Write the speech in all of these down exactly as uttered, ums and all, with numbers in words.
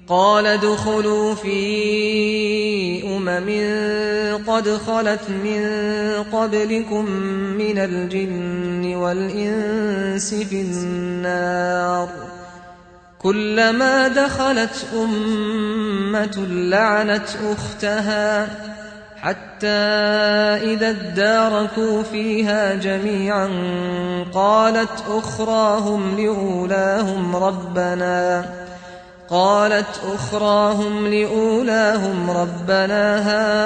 قال ادخلوا في أمم قد خلت من قبلكم من الجن والإنس في النار كلما دخلت أمة لعنت أختها حتى إذا اداركوا فيها جميعا قالت أخراهم لأولاهم ربنا قالت أخراهم لأولاهم ربنا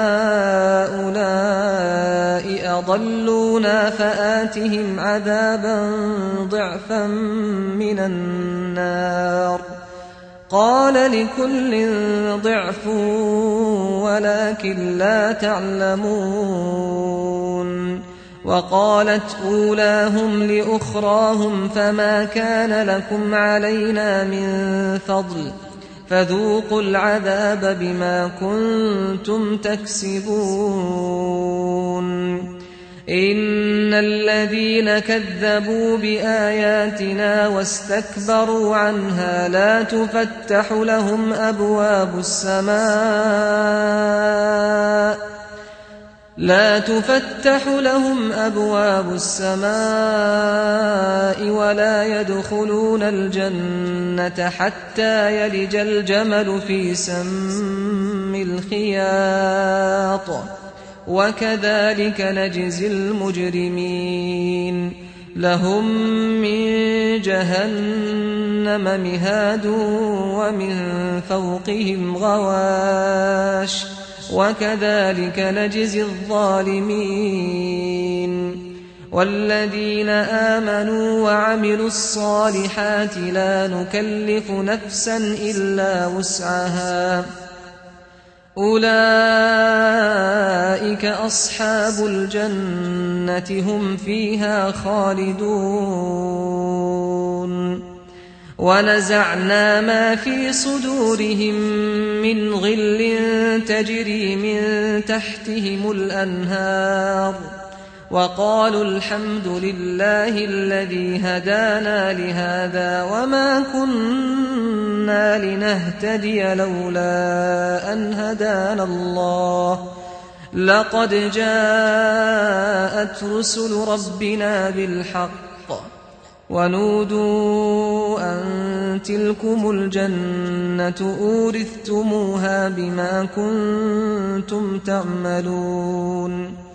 هؤلاء أضلونا فآتهم عذابا ضعفا من النار قال لكل ضعف ولكن لا تعلمون وقالت أولاهم لأخراهم فما كان لكم علينا من فضل فذوقوا العذاب بما كنتم تكسبون إن الذين كذبوا بآياتنا واستكبروا عنها لا تفتح لهم أبواب السماء لا تفتح لهم أبواب السماء ولا يدخلون الجنة حتى يلج الجمل في سم الخياط وكذلك نجزي المجرمين لهم من جهنم مهاد ومن فوقهم غواش وكذلك نجزي الظالمين والذين آمنوا وعملوا الصالحات لا نكلف نفسا إلا وسعها أولئك أصحاب الجنة هم فيها خالدون ونزعنا ما في صدورهم من غل تجري من تحتهم الأنهار وقالوا الحمد لله الذي هدانا لهذا وما كنا لنهتدي لولا أن هدانا الله لقد جاءت رسل ربنا بالحق ونودوا أن تلكم الجنة أورثتموها بما كنتم تعملون